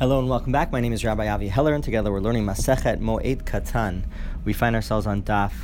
Hello and welcome back. My name is Rabbi Avi Heller, and together we're learning Masechet Moed Katan. We find ourselves on Daf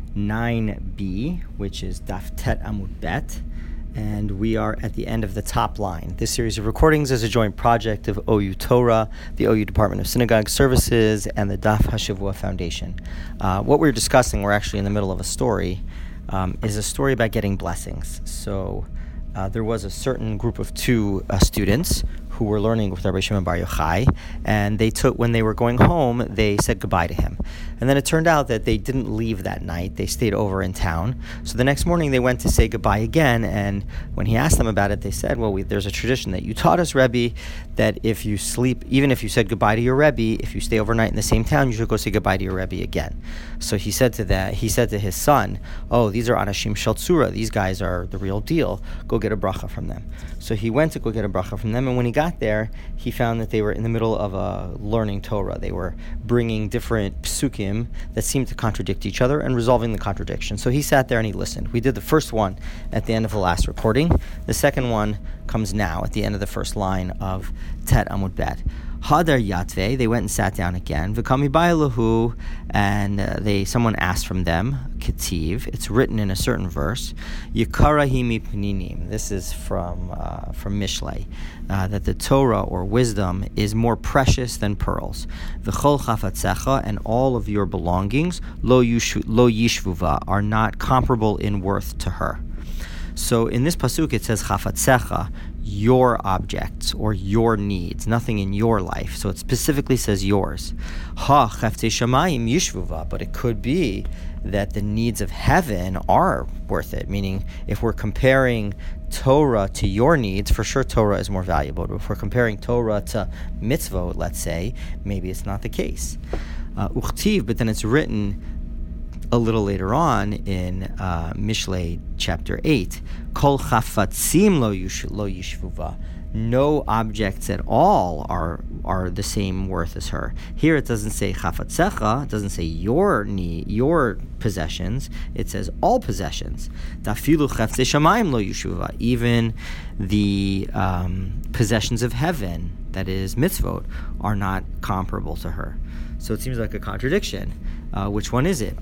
9b, which is Daf Tet Amud Bet, and we are at the end of the top line. This series of recordings is a joint project of OU Torah, the OU Department of Synagogue Services, and the Daf HaShavua Foundation. What we're discussing, we're actually in the middle of a story, is a story about getting blessings. So there was a certain group of two students who were learning with Rabbi Shimon Bar Yochai, and when they were going home, they said goodbye to him. And then it turned out that they didn't leave that night. They stayed over in town. So the next morning they went to say goodbye again, and when he asked them about it, they said, well, there's a tradition that you taught us, Rebbe, that if you sleep, even if you said goodbye to your Rebbe, if you stay overnight in the same town, you should go say goodbye to your Rebbe again. So he said to his son, oh, these are Anashim Shel Tzura, these guys are the real deal, go get a bracha from them. So he went to go get a bracha from them, and when he got there, he found that they were in the middle of learning Torah. They were bringing different psukim that seemed to contradict each other and resolving the contradiction. So he sat there and he listened. We did the first one at the end of the last recording. The second one comes now at the end of the first line of Tet Amud Bet. Hadar Yatve, they went and sat down again. V'kami ba'elahu, and someone asked from them, Ketiv, it's written in a certain verse, Yikarahi mipninim. This is from Mishlei, that the Torah or wisdom is more precious than pearls. V'chol chafatzecha, and all of your belongings, lo yishvuva, are not comparable in worth to her. So in this pasuk it says chafatzecha, your objects or your needs, nothing in your life. So it specifically says yours. Ha cheftei shamayim yishvuva, but it could be that the needs of heaven are worth it. Meaning, if we're comparing Torah to your needs, for sure Torah is more valuable. But if we're comparing Torah to mitzvot, let's say, maybe it's not the case. Uchtiv, but then it's written a little later on in Mishlei chapter 8, Kol chafatzim lo yishvuva. No objects at all are the same worth as her. Here it doesn't say chafatzecha, it doesn't say your possessions, it says all possessions. Dafilu cheftei shamayim lo yishvuva. Even the possessions of heaven, that is mitzvot, are not comparable to her. So it seems like a contradiction. Which one is it?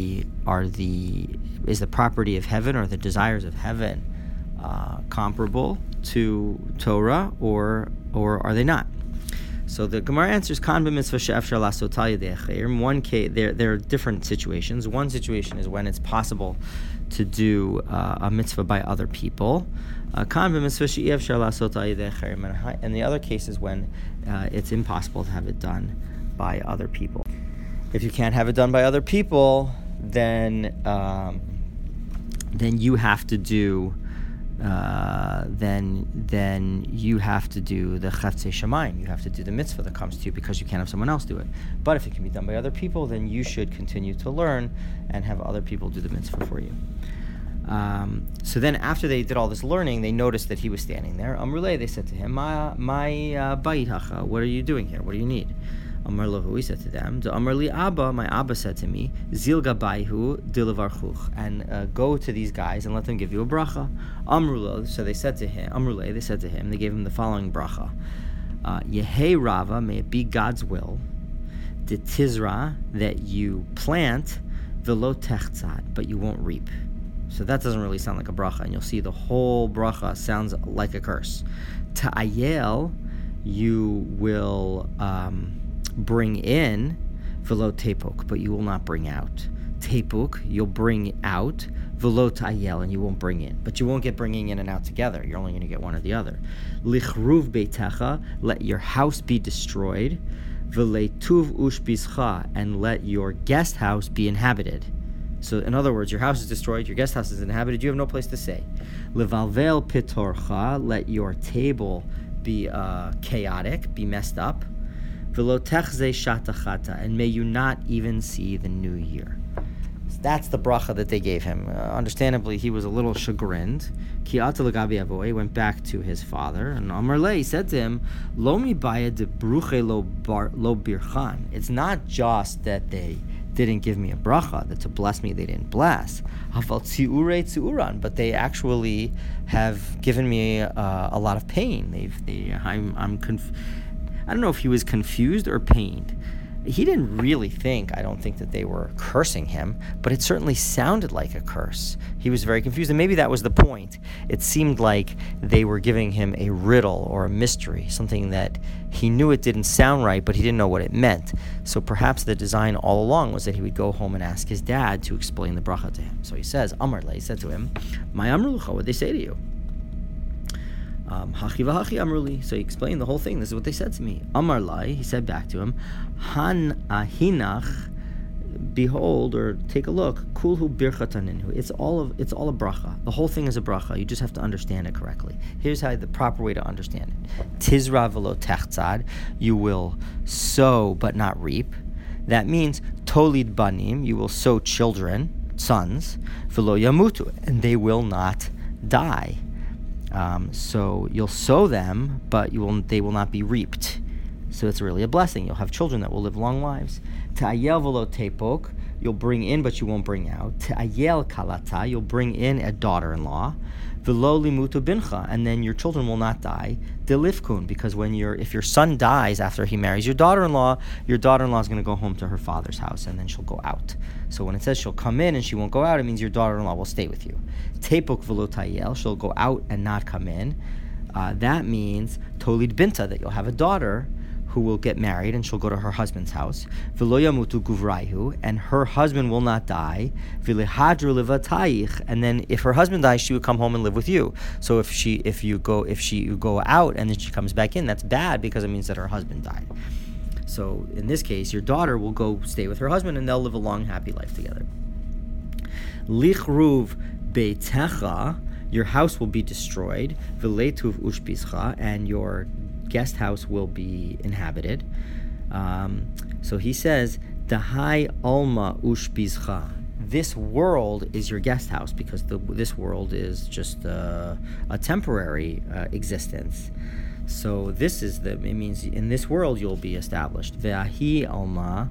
Is the property of heaven or the desires of heaven comparable to Torah, or are they not? So the Gemara answers, Kan b'mitzvah she'efshar lasot al yedei acher. In one case, there are different situations. One situation is when it's possible to do a mitzvah by other people. Kan b'mitzvah she'efshar lasot al yedei acher. And the other case is when it's impossible to have it done by other people. If you can't have it done by other people, then you have to do then you have to do the cheftei shamayim. You have to do the mitzvah that comes to you because you can't have someone else do it. But if it can be done by other people, then you should continue to learn and have other people do the mitzvah for you. So then after they did all this learning, they noticed that he was standing there. Amrulei, they said to him, my bayit hacha, what are you doing here? What do you need? Amar lahu, he said to them, Amar li Abba, my Abba said to me, Zil gabayhu dilavarchuch, and go to these guys and let them give you a bracha. Amrullah, so they said to him, Amrullah, they said to him, they gave him the following bracha. Yehei Rava, may it be God's will, de tizra, that you plant, velo techtzad, but you won't reap. So that doesn't really sound like a bracha, and you'll see the whole bracha sounds like a curse. Ta'ayel, you will bring in velo tepuk, but you will not bring out. Tepuk, you'll bring out. Velo ta'ayel, and you won't bring in. But you won't get bringing in and out together. You're only going to get one or the other. Lichruv beitecha, let your house be destroyed. V'leituv ushbizcha, and let your guest house be inhabited. So in other words, your house is destroyed, your guest house is inhabited, you have no place to stay. Levalvel pitorcha, let your table be chaotic, be messed up. V'lo techze shatachata, and may you not even see the new year. So that's the bracha that they gave him. Understandably, he was a little chagrined. Ki ata l'gabi avoy, went back to his father, and Amar le, said to him, Lo mi baya de bruche lo birchan. It's not just that they didn't give me a bracha, that to bless me they didn't bless. Haval tziuran, but they actually have given me a lot of pain. I don't know if he was confused or pained. He didn't really think, I don't think, that they were cursing him, but it certainly sounded like a curse. He was very confused, and maybe that was the point. It seemed like they were giving him a riddle or a mystery, something that he knew it didn't sound right, but he didn't know what it meant. So perhaps the design all along was that he would go home and ask his dad to explain the bracha to him. So he says, Amar le, he said to him, "My amrucha, what did they say to you?" Hachi v'hachi amruli. So he explained the whole thing. This is what they said to me. Amar lai, he said back to him, Han ahinach, behold, or take a look, kulhu birchataninu. It's all a bracha. The whole thing is a bracha. You just have to understand it correctly. Here's how the proper way to understand it. Tizra v'lo techtzad. You will sow but not reap. That means tolid banim. You will sow children, sons, v'lo yamutu, and they will not die. So you'll sow them, but they will not be reaped. So it's really a blessing. You'll have children that will live long lives. Ta'ayel v'lo tepok, you'll bring in, but you won't bring out. Ta'ayel kalata, you'll bring in a daughter-in-law. V'lo limutu bincha, and then your children will not die. Delifkun, because if your son dies after he marries your daughter-in-law is going to go home to her father's house, and then she'll go out. So when it says she'll come in and she won't go out, it means your daughter-in-law will stay with you. Tepok v'lo ta'ayel, she'll go out and not come in. That means tolid binta, that you'll have a daughter who will get married and she'll go to her husband's house. V'lo yamutu guvraihu, and her husband will not die. V'lehadru levatayich, and then if her husband dies, she would come home and live with you. So if you go out and then she comes back in, that's bad because it means that her husband died. So in this case, your daughter will go stay with her husband and they'll live a long, happy life together. Lichruv beitecha, your house will be destroyed. V'letuv ushbizcha, and your guest house will be inhabited. So he says, Dahai alma ushbizcha. This world is your guest house, because this world is just a temporary existence. So it means in this world you'll be established. Ve'ahi alma,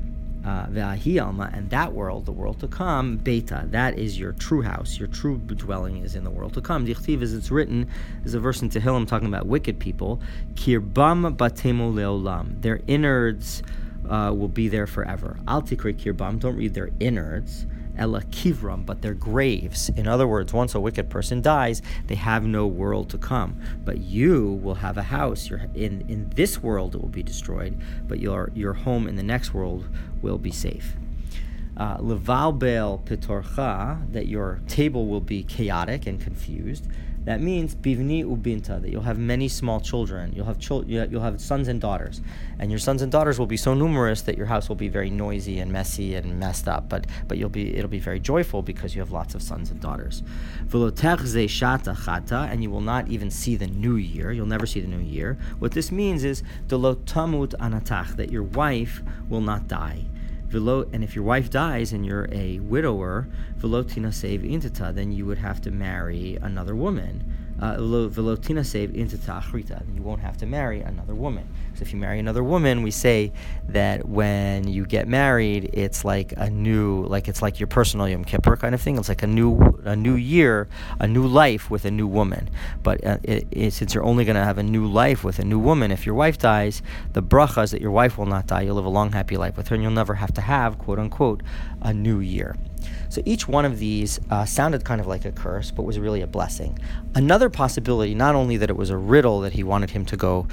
and that world, the world to come, beta, that is your true house. Your true dwelling is in the world to come. Dichtiv, as it's written, is a verse in Tehillim talking about wicked people. Kirbam batemu leolam. Their innards will be there forever. Al tikri kirbam, don't read their innards. Ela kivram, but their graves. In other words, once a wicked person dies, they have no world to come. But you will have a house. In this world it will be destroyed, but your home in the next world will be safe. Leval bel pitorcha, that your table will be chaotic and confused. That means bivni ubinta, that you'll have many small children. You'll have sons and daughters, and your sons and daughters will be so numerous that your house will be very noisy and messy and messed up. But it'll be very joyful because you have lots of sons and daughters. V'lotech ze shata chata, and you will not even see the new year. You'll never see the new year. What this means is delot tamut anatach, that your wife will not die. And if your wife dies and you're a widower, velotina save intita, then you would have to marry another woman. Velotina save intita achrita, then you won't have to marry another woman. So if you marry another woman, we say that when you get married, it's like it's like your personal Yom Kippur kind of thing. It's like a new year, a new life with a new woman. But since you're only going to have a new life with a new woman, if your wife dies, the bracha is that your wife will not die. You'll live a long, happy life with her, and you'll never have to have, quote unquote, a new year. So each one of these sounded kind of like a curse, but was really a blessing. Another possibility, not only that it was a riddle that they wanted him to go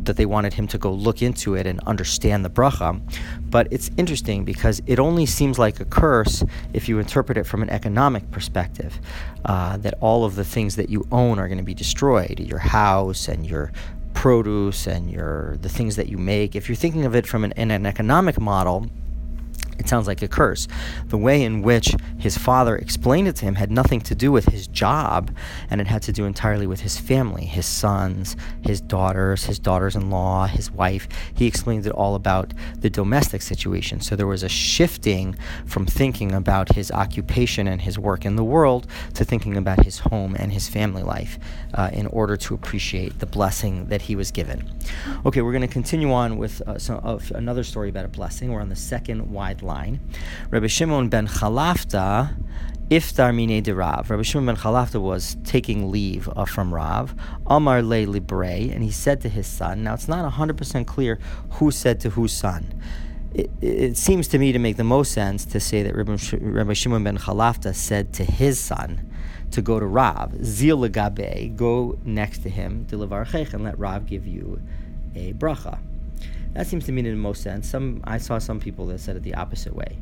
look into it and understand the bracha, but it's interesting because it only seems like a curse if you interpret it from an economic perspective, that all of the things that you own are going to be destroyed, your house and your produce and the things that you make. If you're thinking of it from in an economic model, it sounds like a curse. The way in which his father explained it to him had nothing to do with his job, and it had to do entirely with his family, his sons, his daughters-in-law, his wife. He explained it all about the domestic situation. So there was a shifting from thinking about his occupation and his work in the world to thinking about his home and his family life in order to appreciate the blessing that he was given. Okay, we're going to continue on with another story about a blessing. We're on the second wide line. Rabbi Shimon ben Chalafta Iftar mine de Rav. Rabbi Shimon ben Chalafta was taking leave from Rav. Amar le librei, and he said to his son. Now it's not 100% clear who said to whose son. It seems to me to make the most sense to say that Rabbi Shimon ben Chalafta said to his son to go to Rav, Zil legabe, go next to him, delivarchech, and let Rav give you a bracha. That seems to me to make the most sense. I saw some people that said it the opposite way.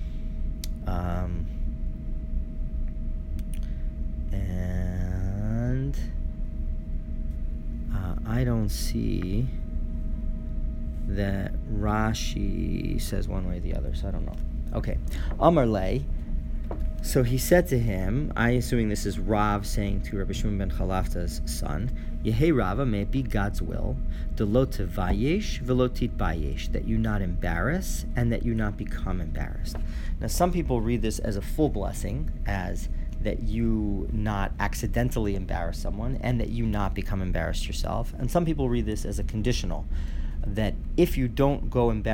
And I don't see that Rashi says one way or the other, so I don't know. Okay. Amar le. So he said to him, I assuming this is Rav saying to Rabbi Shimon ben Chalafta's son, Yehei Rava, may it be God's will, lo tevayesh v'lo titbayesh, that you not embarrass and that you not become embarrassed. Now some people read this as a full blessing, as that you not accidentally embarrass someone and that you not become embarrassed yourself. And some people read this as a conditional, that if you don't go embarrass